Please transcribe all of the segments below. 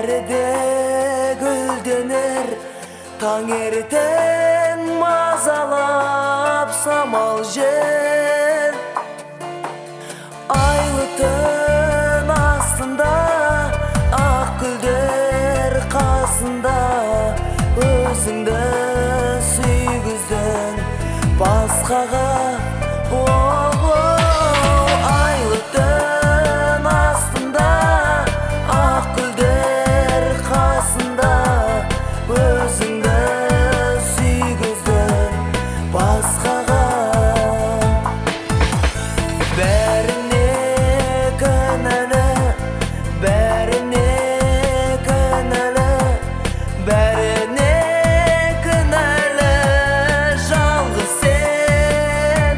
Бәрі де гүлденер таңертең мазалап самал жел. Айлы түн астында ақ гүлдер қасында өзіңді сүйгізден басқаға. Айлы түн астында ақ гүлдер қасында өзіңді сүйгізден басқаға. Бәріне кінәлі, бәріне кінәлі, бәріне кінәлі жалғыз сен.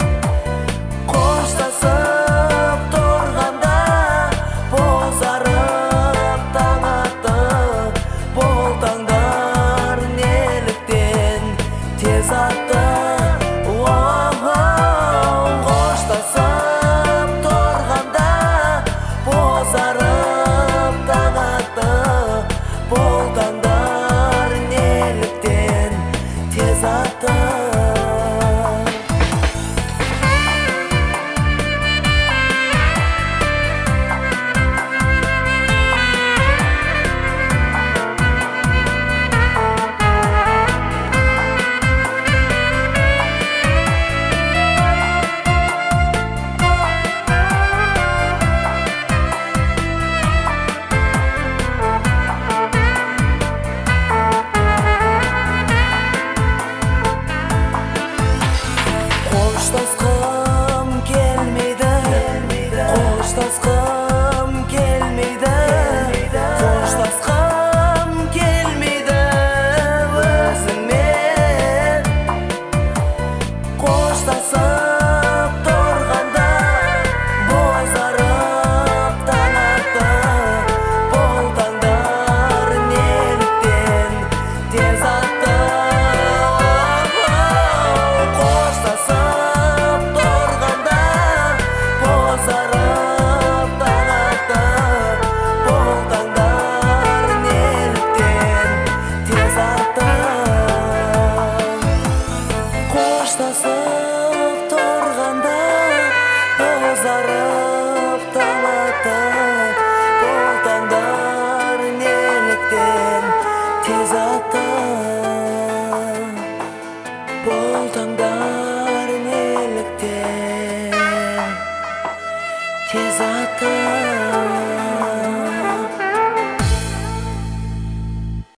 Қоштасып тұрғанда бозарып таң атты, бұл таңдар неліктен тез атты. Қоштасып тұрғанда бозарып таң атты, бұл таңдар неліктен тез атты. Қоштасқым келмейді, қоштасқым келмейді, қоштасқым келмейді өзіңмен. Қоштасып тұрғанда бозарып таң атты, бұл таңдар неліктен тез атты. Қоштасып тұрғанда бозарып таң атты, бұл таңдар неліктен тез атты. Қоштасып тұрғанда бозарып таң атты, бұл таңдар неліктен тез атты. Бұл таңдар неліктен тез атты.